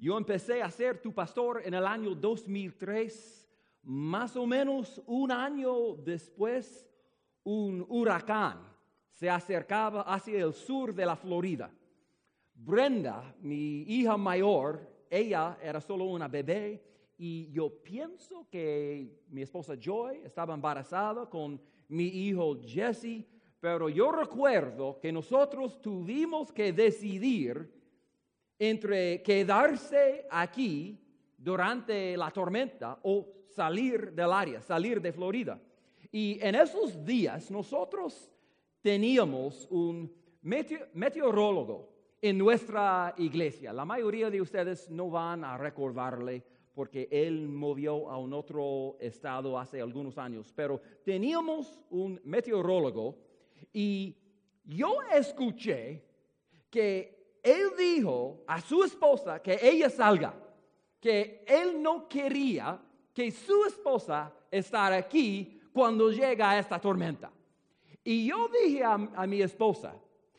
Yo empecé a ser tu pastor en el año 2003. Más o menos un año después, un huracán se acercaba hacia el sur de la Florida. Brenda, mi hija mayor, ella era solo una bebé y yo pienso que mi esposa Joy estaba embarazada con mi hijo Jesse, pero yo recuerdo que nosotros tuvimos que decidir entre quedarse aquí durante la tormenta o salir del área, salir de Florida. Y en esos días nosotros teníamos un meteorólogo en nuestra iglesia. La mayoría de ustedes no van a recordarle porque él movió a un otro estado hace algunos años. Pero teníamos un meteorólogo y yo escuché que él dijo a su esposa que ella salga, que él no quería que su esposa estar aquí cuando llega esta tormenta. Y yo dije a mi esposa,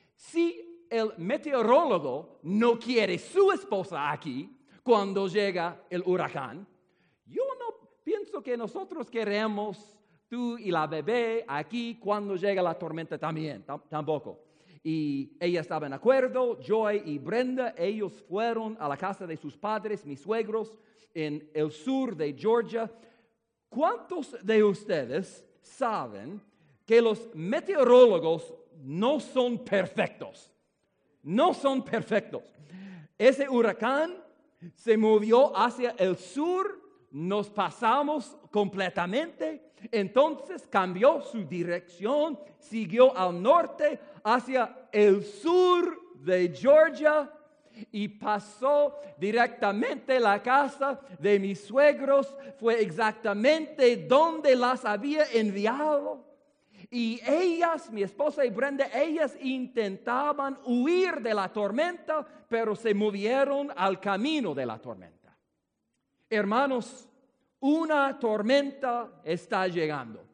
si el meteorólogo no quiere su esposa aquí cuando llega el huracán, yo no pienso que nosotros queremos tú y la bebé aquí cuando llega la tormenta también, tampoco. Y ella estaba en acuerdo, Joy y Brenda, ellos fueron a la casa de sus padres, mis suegros, en el sur de Georgia. ¿Cuántos de ustedes saben que los meteorólogos no son perfectos? No son perfectos. Ese huracán se movió hacia el sur, nos pasamos completamente, entonces cambió su dirección, siguió al norte hacia el sur de Georgia y pasó directamente la casa de mis suegros, fue exactamente donde las había enviado. Y ellas, mi esposa y Brenda, ellas intentaban huir de la tormenta, pero se movieron al camino de la tormenta. Hermanos, una tormenta está llegando.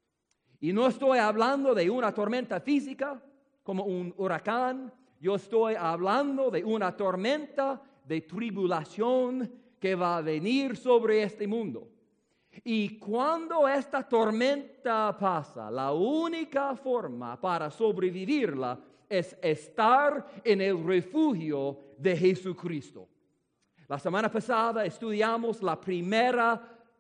Y no estoy hablando de una tormenta física, como un huracán. Yo estoy hablando de una tormenta de tribulación que va a venir sobre este mundo. Y cuando esta tormenta pasa, la única forma para sobrevivirla es estar en el refugio de Jesucristo. La semana pasada estudiamos la primera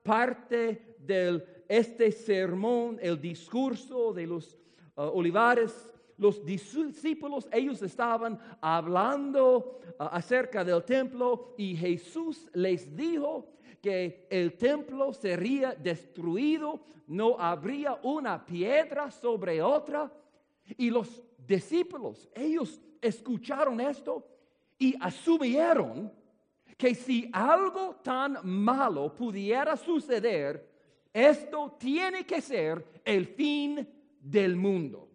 parte de este sermón, el discurso de los olivares. Los discípulos, ellos estaban hablando acerca del templo y Jesús les dijo que el templo sería destruido, no habría una piedra sobre otra. Y los discípulos, ellos escucharon esto y asumieron que si algo tan malo pudiera suceder, esto tiene que ser el fin del mundo.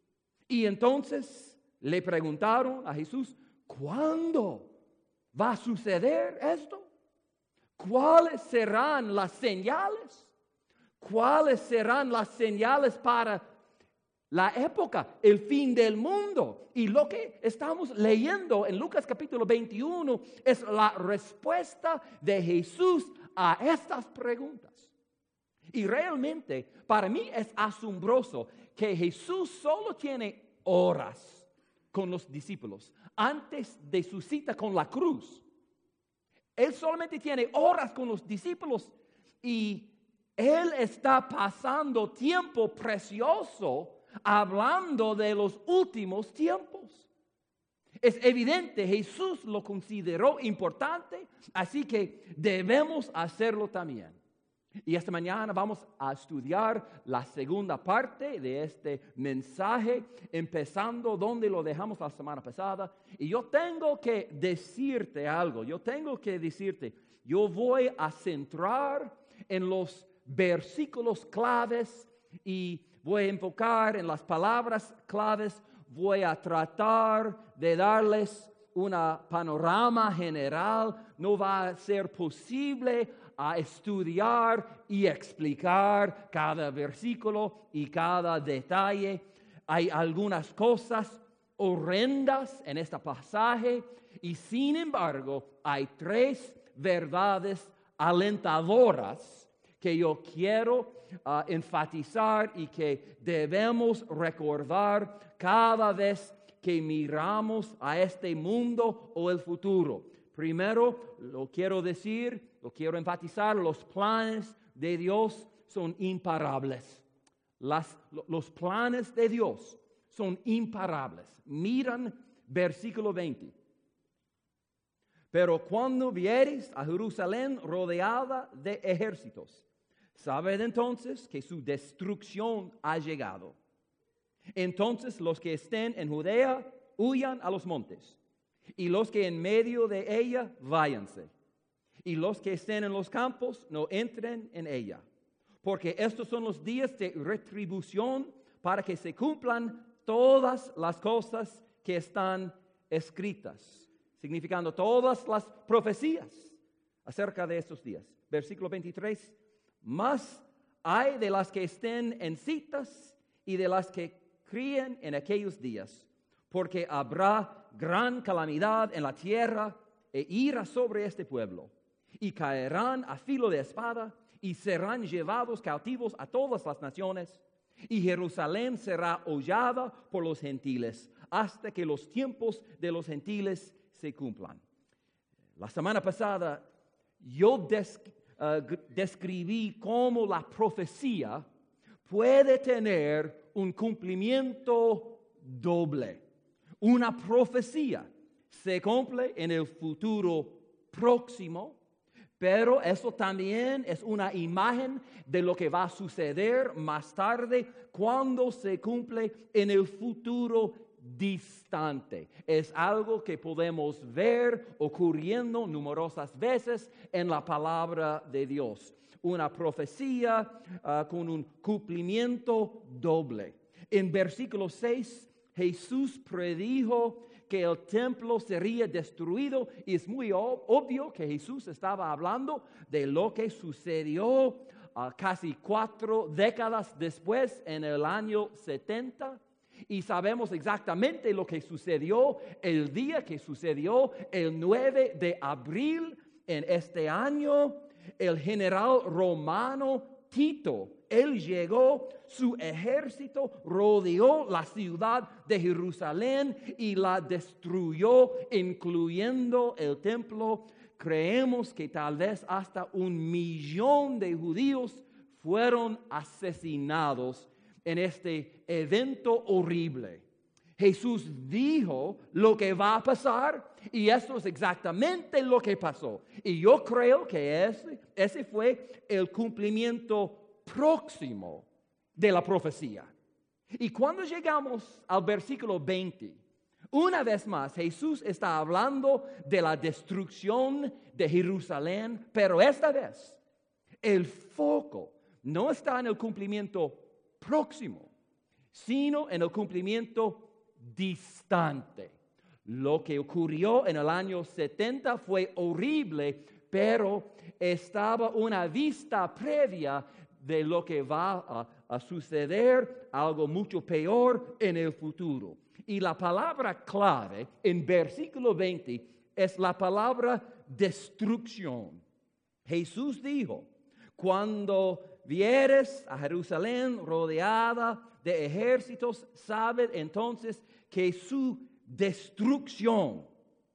Y entonces le preguntaron a Jesús, ¿cuándo va a suceder esto? ¿Cuáles serán las señales? ¿Cuáles serán las señales para la época, el fin del mundo? Y lo que estamos leyendo en Lucas capítulo 21 es la respuesta de Jesús a estas preguntas. Y realmente para mí es asombroso que Jesús solo tiene horas con los discípulos antes de su cita con la cruz. Él solamente tiene horas con los discípulos y Él está pasando tiempo precioso hablando de los últimos tiempos. Es evidente, Jesús lo consideró importante, así que debemos hacerlo también. Y esta mañana vamos a estudiar la segunda parte de este mensaje, empezando donde lo dejamos la semana pasada. Y yo tengo que decirte algo, yo voy a centrar en los versículos claves y voy a enfocar en las palabras claves, voy a tratar de darles una panorama general, no va a ser posible a estudiar y explicar cada versículo y cada detalle. Hay algunas cosas horrendas en este pasaje y sin embargo hay tres verdades alentadoras que yo quiero enfatizar y que debemos recordar cada vez que miramos a este mundo o el futuro. Primero, lo quiero enfatizar, los planes de Dios son imparables. Los planes de Dios son imparables. Miran versículo 20. Pero cuando viereis a Jerusalén rodeada de ejércitos, sabed entonces que su destrucción ha llegado. Entonces los que estén en Judea huyan a los montes, y los que en medio de ella váyanse, y los que estén en los campos no entren en ella, porque estos son los días de retribución para que se cumplan todas las cosas que están escritas, significando todas las profecías acerca de estos días. Versículo 23, mas hay de las que estén en citas y de las que críen en aquellos días, porque habrá gran calamidad en la tierra e ira sobre este pueblo, y caerán a filo de espada, y serán llevados cautivos a todas las naciones, y Jerusalén será hollada por los gentiles, hasta que los tiempos de los gentiles se cumplan. La semana pasada yo describí cómo la profecía puede tener un cumplimiento doble. Una profecía se cumple en el futuro próximo, pero eso también es una imagen de lo que va a suceder más tarde cuando se cumple en el futuro distante. Es algo que podemos ver ocurriendo numerosas veces en la palabra de Dios. Una profecía con un cumplimiento doble. En versículo 6, Jesús predijo que el templo sería destruido, y es muy obvio que Jesús estaba hablando de lo que sucedió casi 4 décadas después, en el año 70. Y sabemos exactamente lo que sucedió el día que sucedió, el 9 de abril en este año. El general romano Tito, él llegó, su ejército rodeó la ciudad de Jerusalén y la destruyó, incluyendo el templo. Creemos que tal vez hasta 1,000,000 de judíos fueron asesinados en este evento horrible. Jesús dijo lo que va a pasar, y eso es exactamente lo que pasó. Y yo creo que ese fue el cumplimiento próximo de la profecía. Y cuando llegamos al versículo 20, una vez más Jesús está hablando de la destrucción de Jerusalén, pero esta vez el foco no está en el cumplimiento próximo, sino en el cumplimiento distante. Lo que ocurrió en el año 70 fue horrible, pero estaba una vista previa de lo que va a suceder, algo mucho peor en el futuro. Y la palabra clave en versículo 20 es la palabra destrucción. Jesús dijo, cuando vieres a Jerusalén rodeada de ejércitos, sabed entonces que su destrucción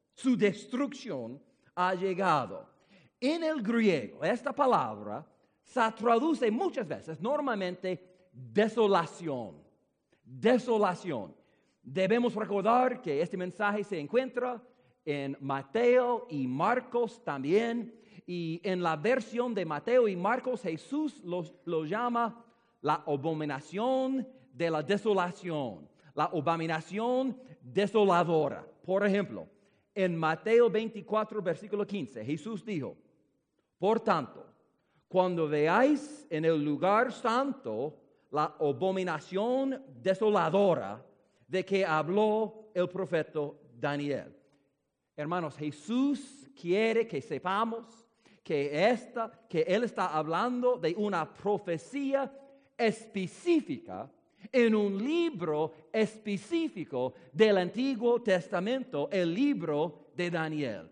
ha llegado. En el griego, esta palabra se traduce muchas veces, normalmente, desolación. Desolación. Debemos recordar que este mensaje se encuentra en Mateo y Marcos también. Y en la versión de Mateo y Marcos, Jesús lo llama la abominación de la desolación, la abominación desoladora. Por ejemplo, en Mateo 24, versículo 15, Jesús dijo, por tanto, cuando veáis en el lugar santo la abominación desoladora de que habló el profeta Daniel. Hermanos, Jesús quiere que sepamos que Él está hablando de una profecía específica en un libro específico del Antiguo Testamento, el libro de Daniel.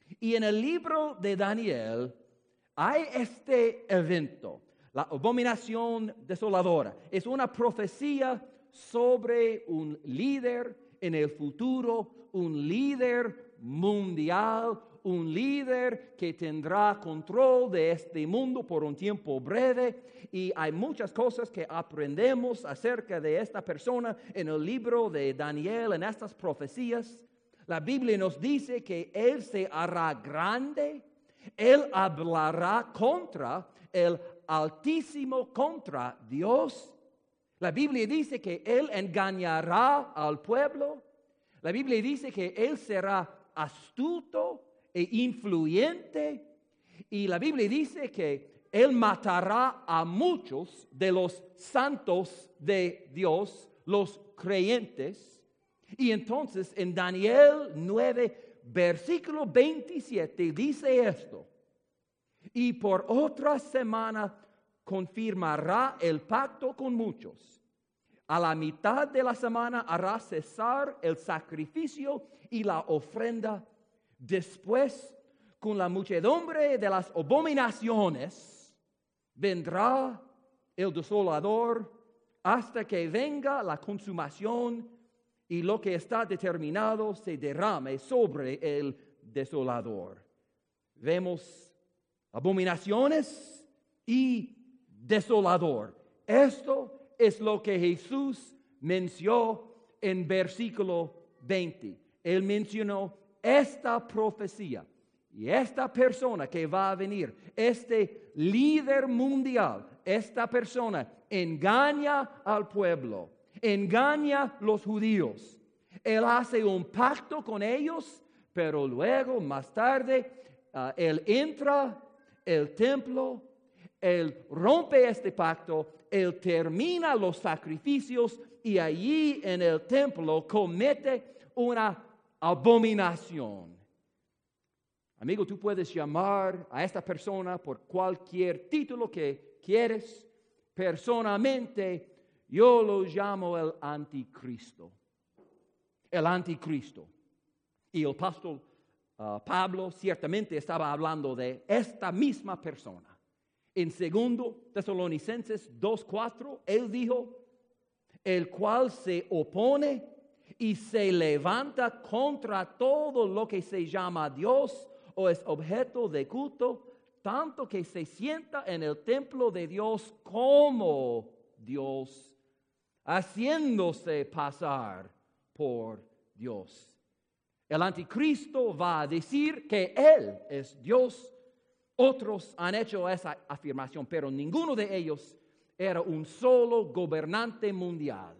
Y en el libro de Daniel hay este evento, la abominación desoladora. Es una profecía sobre un líder en el futuro, un líder mundial, un líder que tendrá control de este mundo por un tiempo breve. Y hay muchas cosas que aprendemos acerca de esta persona en el libro de Daniel, en estas profecías. La Biblia nos dice que Él se hará grande, Él hablará contra el Altísimo, contra Dios. La Biblia dice que Él engañará al pueblo. La Biblia dice que Él será astuto e influyente. Y la Biblia dice que Él matará a muchos de los santos de Dios, los creyentes. Y entonces en Daniel 9, versículo 27 dice esto: y por otra semana confirmará el pacto con muchos. A la mitad de la semana hará cesar el sacrificio y la ofrenda. Después, con la muchedumbre de las abominaciones, vendrá el desolador hasta que venga la consumación y lo que está determinado se derrame sobre el desolador. Vemos abominaciones y desolador. Esto es lo que Jesús mencionó en versículo 20. Él mencionó esta profecía y esta persona que va a venir, este líder mundial, esta persona engaña al pueblo, engaña a los judíos. Él hace un pacto con ellos, pero luego, más tarde, él entra el templo, él rompe este pacto, él termina los sacrificios y allí en el templo comete una abominación. Amigo, tú puedes llamar a esta persona por cualquier título que quieres. Personalmente, yo lo llamo el anticristo. El anticristo. Y el apóstol Pablo ciertamente estaba hablando de esta misma persona. En 2 Tesalonicenses 2:4, él dijo: el cual se opone y se levanta contra todo lo que se llama Dios o es objeto de culto, tanto que se sienta en el templo de Dios como Dios, haciéndose pasar por Dios. El anticristo va a decir que Él es Dios. Otros han hecho esa afirmación, pero ninguno de ellos era un solo gobernante mundial.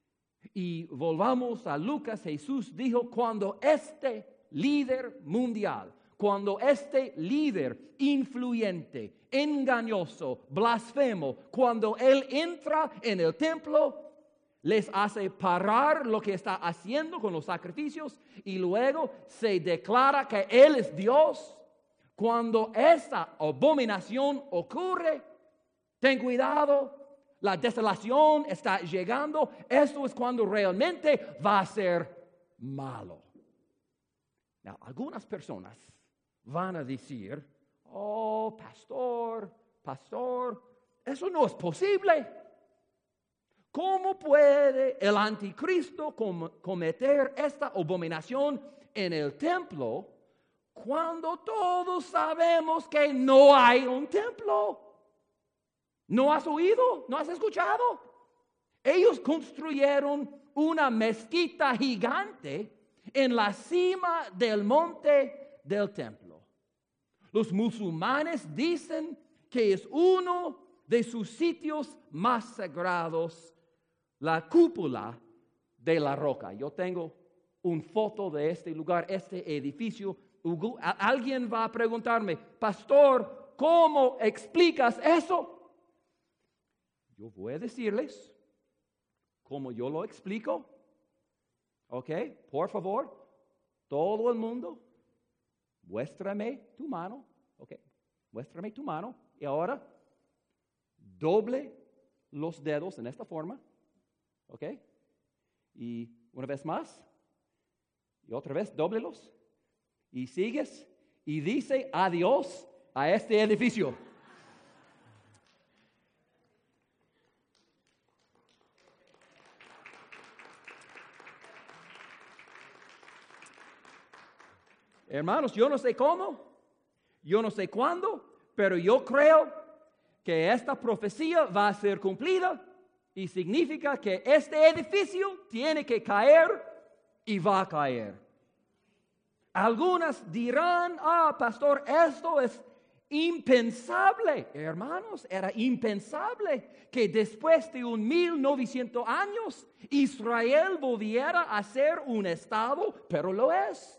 Y volvamos a Lucas. Jesús dijo: cuando este líder mundial, cuando este líder influyente, engañoso, blasfemo, cuando él entra en el templo, les hace parar lo que está haciendo con los sacrificios y luego se declara que Él es Dios. Cuando esta abominación ocurre, ten cuidado, la desolación está llegando. Esto es cuando realmente va a ser malo. Now, algunas personas van a decir: oh, pastor, eso no es posible. ¿Cómo puede el anticristo cometer esta abominación en el templo cuando todos sabemos que no hay un templo? ¿No has oído? ¿No has escuchado? Ellos construyeron una mezquita gigante en la cima del monte del templo. Los musulmanes dicen que es uno de sus sitios más sagrados, la cúpula de la roca. Yo tengo una foto de este lugar, este edificio. Alguien va a preguntarme: pastor, ¿cómo explicas eso? Yo voy a decirles cómo yo lo explico. ¿Ok? Por favor, todo el mundo, muéstrame tu mano. ¿Ok? Muéstrame tu mano. Y ahora, doble los dedos en esta forma. ¿Ok? Y una vez más. Y otra vez, dóblelos. Y sigues. y dice adiós a este edificio. Hermanos, yo no sé cómo, yo no sé cuándo, pero yo creo que esta profecía va a ser cumplida y significa que este edificio tiene que caer y va a caer. Algunas dirán, pastor, esto es impensable. Hermanos, era impensable que después de 1900 años Israel volviera a ser un estado, pero lo es.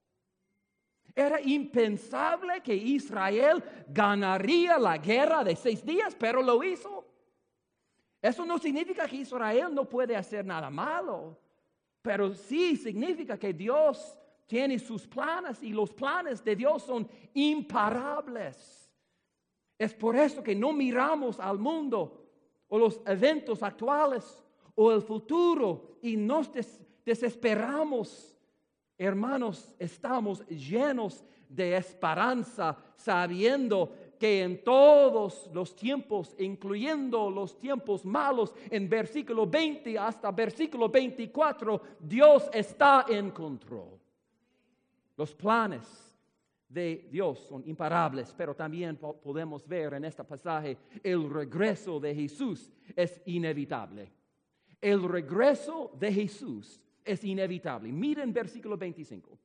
Era impensable que Israel ganaría la guerra de 6 días, pero lo hizo. Eso no significa que Israel no puede hacer nada malo, pero sí significa que Dios tiene sus planes y los planes de Dios son imparables. Es por eso que no miramos al mundo o los eventos actuales o el futuro y nos desesperamos. Hermanos, estamos llenos de esperanza, sabiendo que en todos los tiempos, incluyendo los tiempos malos, en versículo 20 hasta versículo 24, Dios está en control. Los planes de Dios son imparables, pero también podemos ver en este pasaje el regreso de Jesús es inevitable. El regreso de Jesús es inevitable. Miren versículo 25.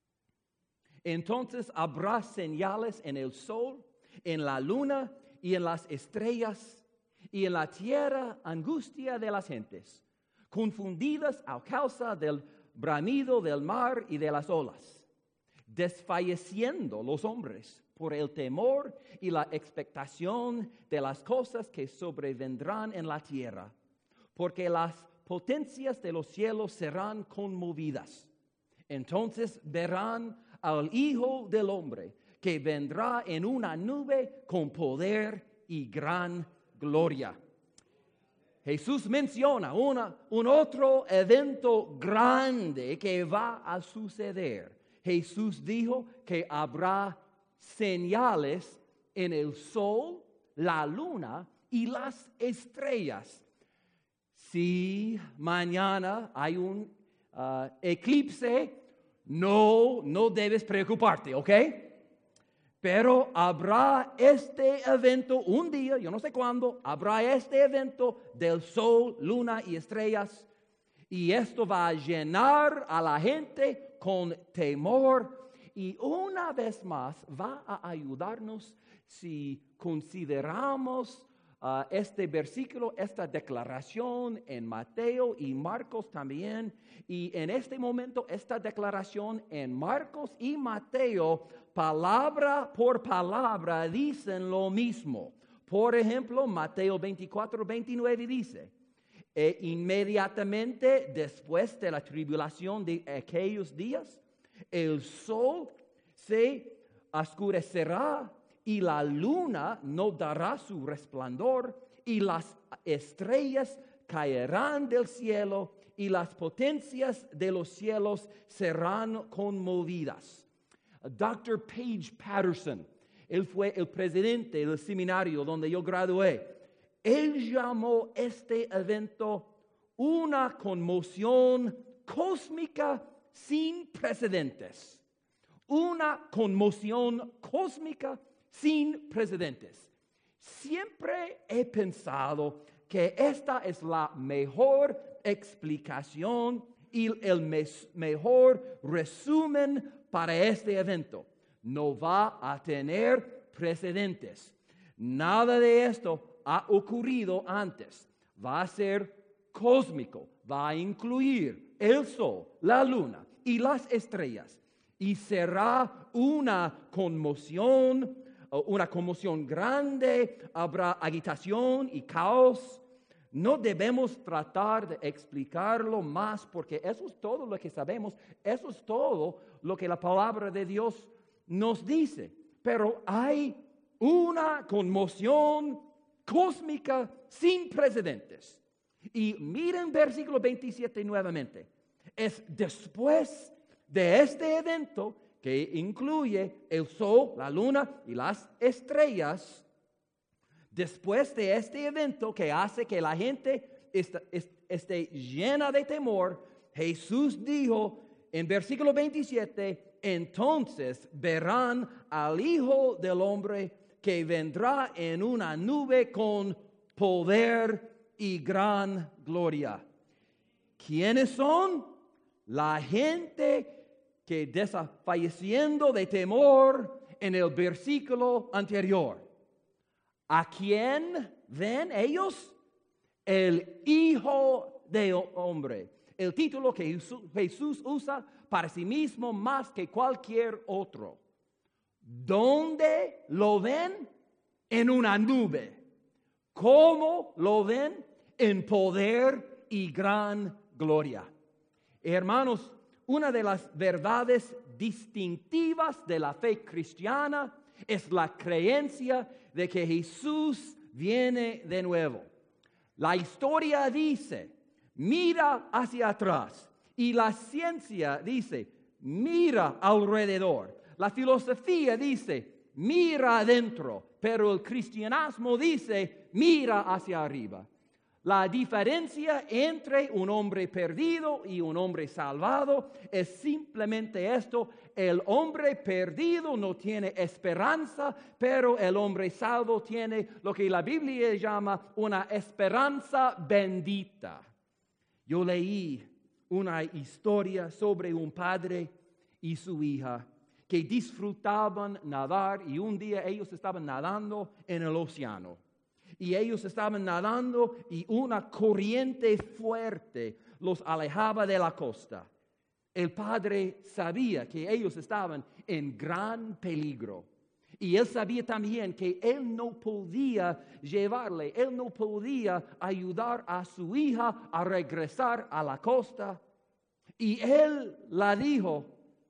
Entonces habrá señales en el sol, en la luna y en las estrellas, y en la tierra angustia de las gentes, confundidas a causa del bramido del mar y de las olas, desfalleciendo los hombres por el temor y la expectación de las cosas que sobrevendrán en la tierra, porque las potencias de los cielos serán conmovidas. Entonces verán al Hijo del Hombre, que vendrá en una nube con poder y gran gloria. Jesús menciona un otro evento grande que va a suceder. Jesús dijo que habrá señales en el sol, la luna y las estrellas. Si mañana hay un eclipse, no debes preocuparte, ¿ok? Pero habrá este evento un día, yo no sé cuándo, habrá este evento del sol, luna y estrellas. Y esto va a llenar a la gente con temor. Y una vez más va a ayudarnos si consideramos este versículo, esta declaración en Mateo y Marcos también. Y en este momento esta declaración en Marcos y Mateo, palabra por palabra, dicen lo mismo. Por ejemplo, Mateo 24, 29 dice: inmediatamente después de la tribulación de aquellos días, el sol se oscurecerá y la luna no dará su resplandor, y las estrellas caerán del cielo, y las potencias de los cielos serán conmovidas. Dr. Paige Patterson, él fue el presidente del seminario donde yo gradué. Él llamó este evento una conmoción cósmica sin precedentes. Una conmoción cósmica sin precedentes. Siempre he pensado que esta es la mejor explicación y el mejor resumen para este evento. No va a tener precedentes. Nada de esto ha ocurrido antes. Va a ser cósmico. Va a incluir el sol, la luna y las estrellas. Y será una conmoción grande. Habrá agitación y caos. No debemos tratar de explicarlo más, porque eso es todo lo que sabemos. Eso es todo lo que la palabra de Dios nos dice. Pero hay una conmoción cósmica sin precedentes. Y miren versículo 27 nuevamente. Es después de este evento que que incluye el sol, la luna y las estrellas, después de este evento que hace que la gente esté llena de temor, Jesús dijo en versículo 27, entonces verán al Hijo del Hombre que vendrá en una nube con poder y gran gloria. ¿Quiénes son? La gente que desfalleciendo de temor en el versículo anterior. ¿A quién ven ellos? El Hijo del Hombre. El título que Jesús usa para sí mismo más que cualquier otro. ¿Dónde lo ven? En una nube. ¿Cómo lo ven? En poder y gran gloria. Hermanos, una de las verdades distintivas de la fe cristiana es la creencia de que Jesús viene de nuevo. La historia dice, mira hacia atrás, y la ciencia dice, mira alrededor. La filosofía dice, mira adentro, pero el cristianismo dice, mira hacia arriba. La diferencia entre un hombre perdido y un hombre salvado es simplemente esto: el hombre perdido no tiene esperanza, pero el hombre salvo tiene lo que la Biblia llama una esperanza bendita. Yo leí una historia sobre un padre y su hija que disfrutaban nadar, y un día ellos estaban nadando en el océano. Y ellos estaban nadando y una corriente fuerte los alejaba de la costa. El padre sabía que ellos estaban en gran peligro. Y él sabía también que él no podía llevarle, él no podía ayudar a su hija a regresar a la costa. Y él la dijo,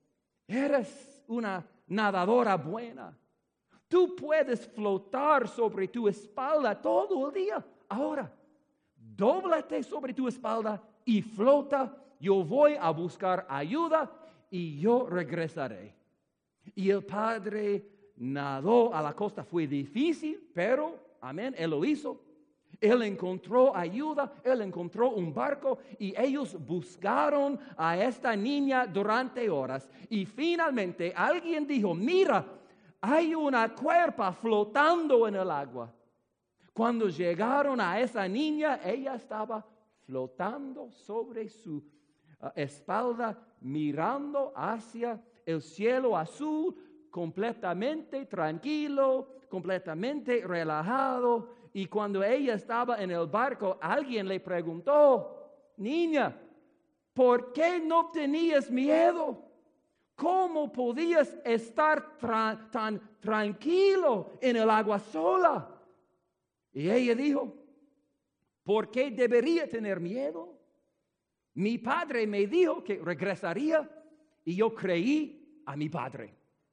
eres una nadadora buena. Tú puedes flotar sobre tu espalda todo el día. Ahora, dóblate sobre tu espalda y flota. Yo voy a buscar ayuda y yo regresaré. Y el padre nadó a la costa. Fue difícil, pero, amén, él lo hizo. Él encontró ayuda, él encontró un barco y ellos buscaron a esta niña durante horas. Y finalmente alguien dijo, mira, hay una cuerpa flotando en el agua. Cuando llegaron a esa niña, ella estaba flotando sobre su espalda, mirando hacia el cielo azul, completamente tranquilo, completamente relajado. Y cuando ella estaba en el barco, alguien le preguntó, niña, ¿por qué no tenías miedo? ¿Cómo podías estar tan tranquilo en el agua sola? Y ella dijo, ¿por qué debería tener miedo? Mi padre me dijo que regresaría y yo creí a mi padre.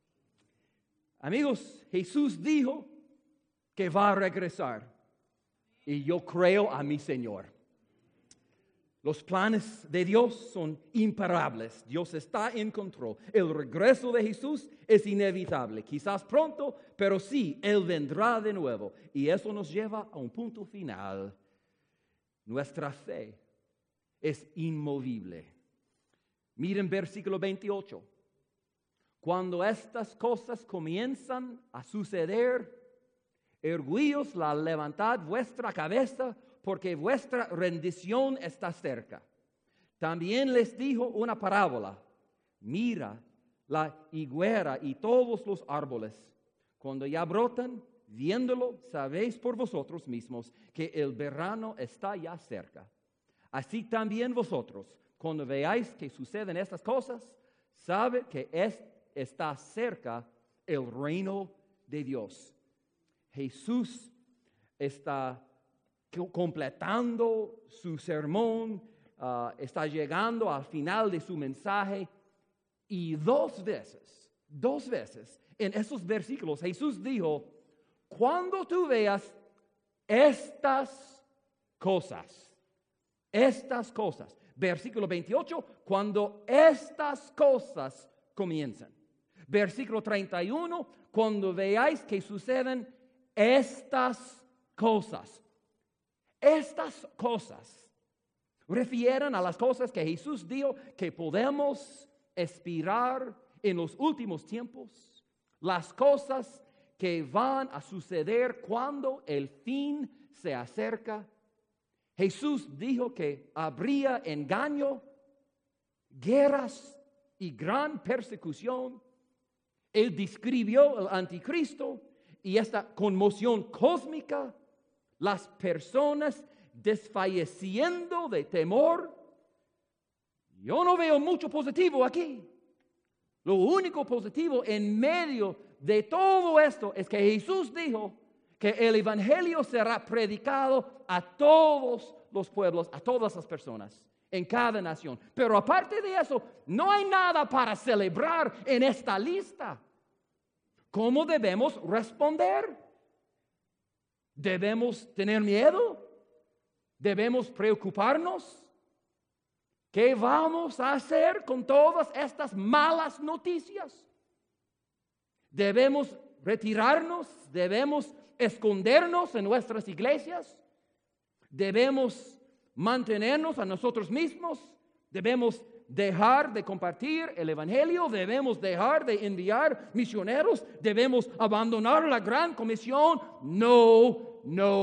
Amigos, Jesús dijo que va a regresar y yo creo a mi Señor. Los planes de Dios son imparables. Dios está en control. El regreso de Jesús es inevitable. Quizás pronto, pero sí, Él vendrá de nuevo. Y eso nos lleva a un punto final. Nuestra fe es inmovible. Miren versículo 28. Cuando estas cosas comienzan a suceder, erguíos, levantad vuestra cabeza, porque vuestra rendición está cerca. También les dijo una parábola. Mira la higuera y todos los árboles. Cuando ya brotan, viéndolo, sabéis por vosotros mismos que el verano está ya cerca. Así también vosotros, cuando veáis que suceden estas cosas, sabe que está cerca el reino de Dios. Jesús está completando su sermón, está llegando al final de su mensaje, y dos veces en esos versículos Jesús dijo, cuando tú veas estas cosas, versículo 28, cuando estas cosas comienzan. Versículo 31, cuando veáis que suceden estas cosas refieren a las cosas que Jesús dijo que podemos esperar en los últimos tiempos, las cosas que van a suceder cuando el fin se acerca. Jesús dijo que habría engaño, guerras y gran persecución. Él describió el anticristo y esta conmoción cósmica, las personas desfalleciendo de temor. Yo no veo mucho positivo aquí. Lo único positivo en medio de todo esto es que Jesús dijo que el evangelio será predicado a todos los pueblos, a todas las personas, en cada nación. Pero aparte de eso, no hay nada para celebrar en esta lista. ¿Cómo debemos responder? ¿Debemos tener miedo? ¿Debemos preocuparnos? ¿Qué vamos a hacer con todas estas malas noticias? ¿Debemos retirarnos? ¿Debemos escondernos en nuestras iglesias? ¿Debemos mantenernos a nosotros mismos? ¿Debemos dejar de compartir el evangelio? ¿Debemos dejar de enviar misioneros? ¿Debemos abandonar la gran comisión? No.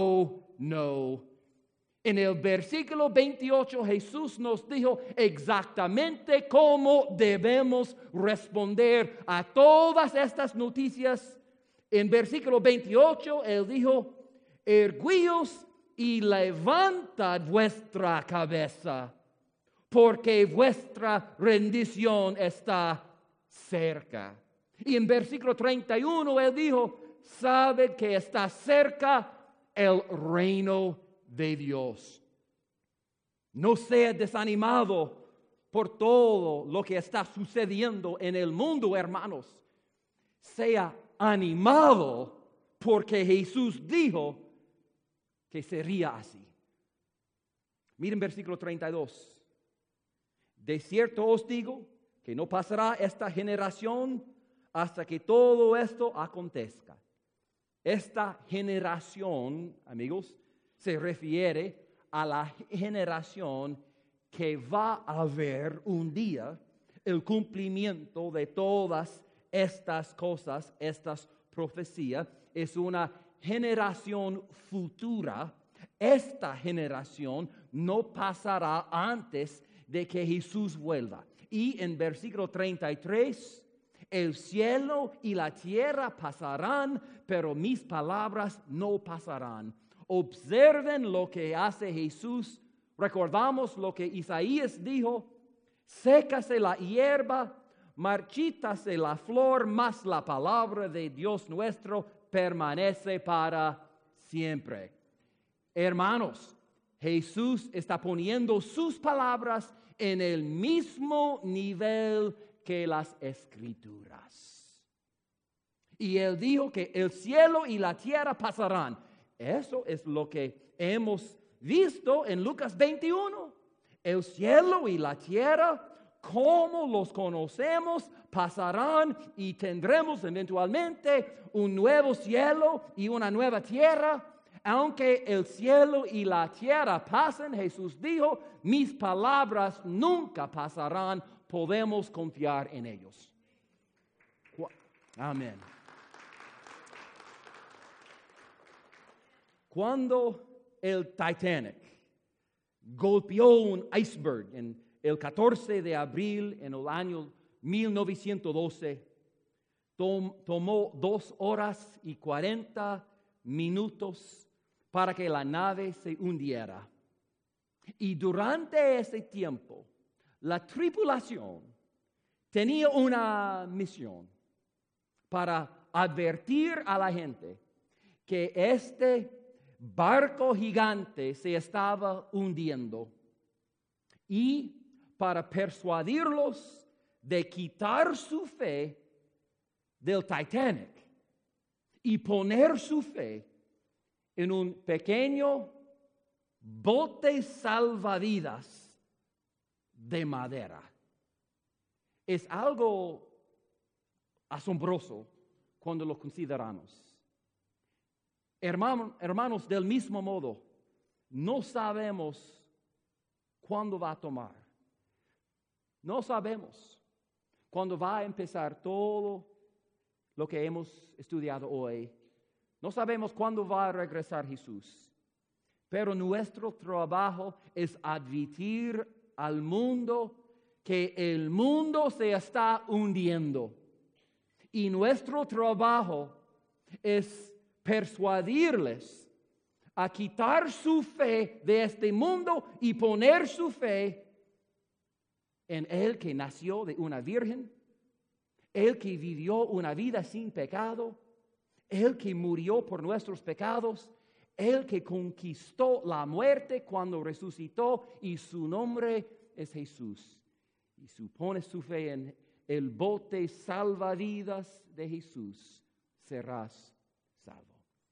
En el versículo 28 Jesús nos dijo exactamente cómo debemos responder a todas estas noticias. En versículo 28 Él dijo, erguíos y levantad vuestra cabeza, porque vuestra rendición está cerca. Y en versículo 31 Él dijo, sabe que está cerca el reino de Dios. No sea desanimado por todo lo que está sucediendo en el mundo, hermanos. Sea animado porque Jesús dijo que sería así. Miren versículo 32. De cierto os digo que no pasará esta generación hasta que todo esto acontezca. Esta generación, amigos, se refiere a la generación que va a ver un día el cumplimiento de todas estas cosas, estas profecías. Es una generación futura. Esta generación no pasará antes de que Jesús vuelva. Y en versículo 33, el cielo y la tierra pasarán, pero mis palabras no pasarán. Observen lo que hace Jesús. Recordamos lo que Isaías dijo: sécase la hierba, marchítase la flor, mas la palabra de Dios nuestro permanece para siempre. Hermanos, Jesús está poniendo sus palabras en el mismo nivel que las Escrituras. Y Él dijo que el cielo y la tierra pasarán. Eso es lo que hemos visto en Lucas 21. El cielo y la tierra, como los conocemos, pasarán y tendremos eventualmente un nuevo cielo y una nueva tierra. Aunque el cielo y la tierra pasen, Jesús dijo, mis palabras nunca pasarán. Podemos confiar en ellos. Amén. Cuando el Titanic golpeó un iceberg en el 14 de abril en el año 1912, tomó 2 horas y 40 minutos para que la nave se hundiera. Y durante ese tiempo, la tripulación tenía una misión para advertir a la gente que este barco gigante se estaba hundiendo y para persuadirlos de quitar su fe del Titanic y poner su fe en un pequeño bote salvavidas de madera. Es algo asombroso cuando lo consideramos. Hermanos, del mismo modo, no sabemos cuándo va a tomar. No sabemos cuándo va a empezar todo lo que hemos estudiado hoy. No sabemos cuándo va a regresar Jesús. Pero nuestro trabajo es advertir al mundo que el mundo se está hundiendo. Y nuestro trabajo es persuadirles a quitar su fe de este mundo y poner su fe en el que nació de una virgen, el que vivió una vida sin pecado, el que murió por nuestros pecados, el que conquistó la muerte cuando resucitó, y su nombre es Jesús. Y si pones su fe en el bote salvavidas de Jesús, serás salvo.